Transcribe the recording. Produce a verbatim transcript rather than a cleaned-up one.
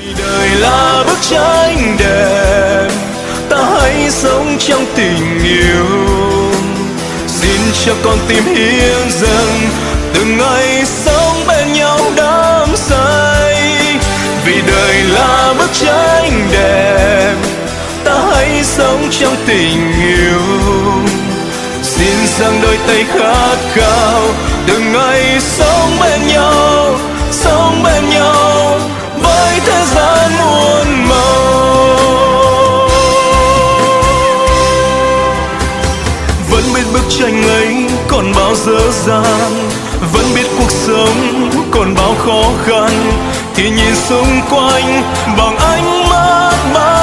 Đời là bức tranh đẹp, ta hãy sống trong tình yêu. Xin cho con tim hiến dâng từng ngày sống bên nhau đắm say. Vì đời là bức tranh đẹp, ta hãy sống trong tình yêu. Xin dang đôi tay khát khao từng ngày sống bên nhau, sống bên nhau với thế gian muôn màu. Vẫn biết bức tranh ấy còn bao dở dang, vẫn biết cuộc sống còn bao khó khăn, thì nhìn xung quanh bằng ánh mắt bao